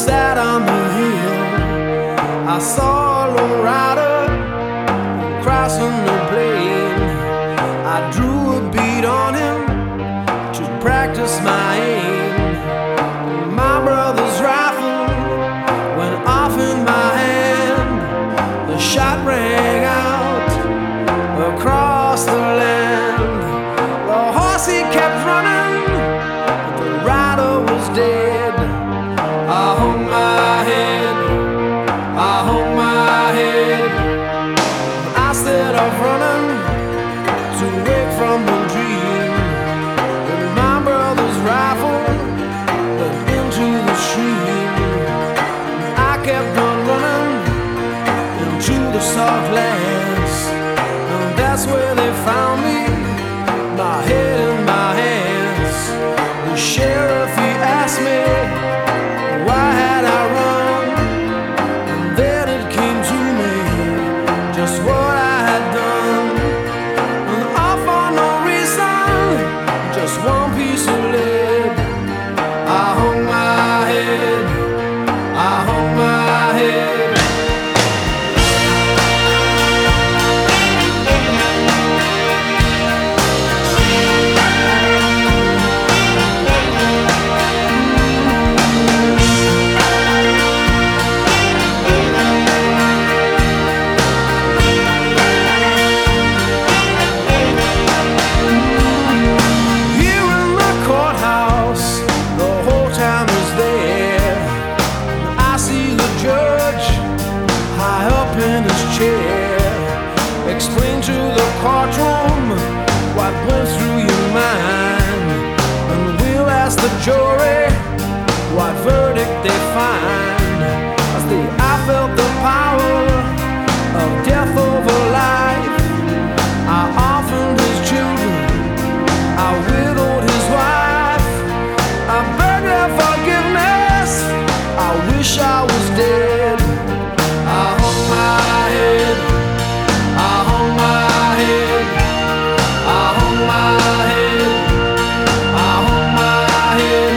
sat on the hill. I saw a lone rider crossing the plain. I drew a bead on him to practice my aim. My brother's rifle went off in my hand. The shot rang out across the land. The horse he kept running, but the rider was dead. I hung my head, I hung my head. I set off running to wake from the dream. And my brother's rifle went into the stream. I kept on running into the soft lands, and that's where they found me, my head in my hands. The sheriff, he asked me why had I run, and then it came to me just what I had done. And all for no reason, just one piece of lead. I hung my head, I hung my head. Explain to the courtroom what went through your mind, and we'll ask the jury what verdict they find. I say I felt the power of death over life. I orphaned his children, I widowed his wife. I beg their forgiveness, I wish I was dead. I hung my head, I hung my head, I hung my head, I hung my head.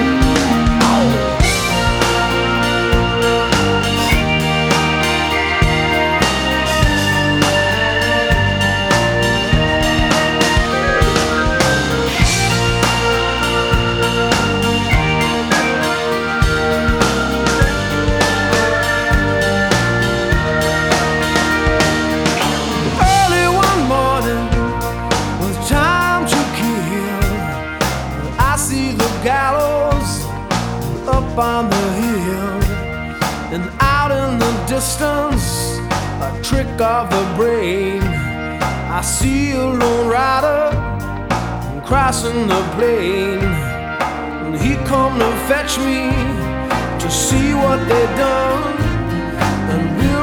Gallows up on the hill, and out in the distance, a trick of the brain. I see a lone rider crossing the plain, and he come to fetch me to see what they done, and we'll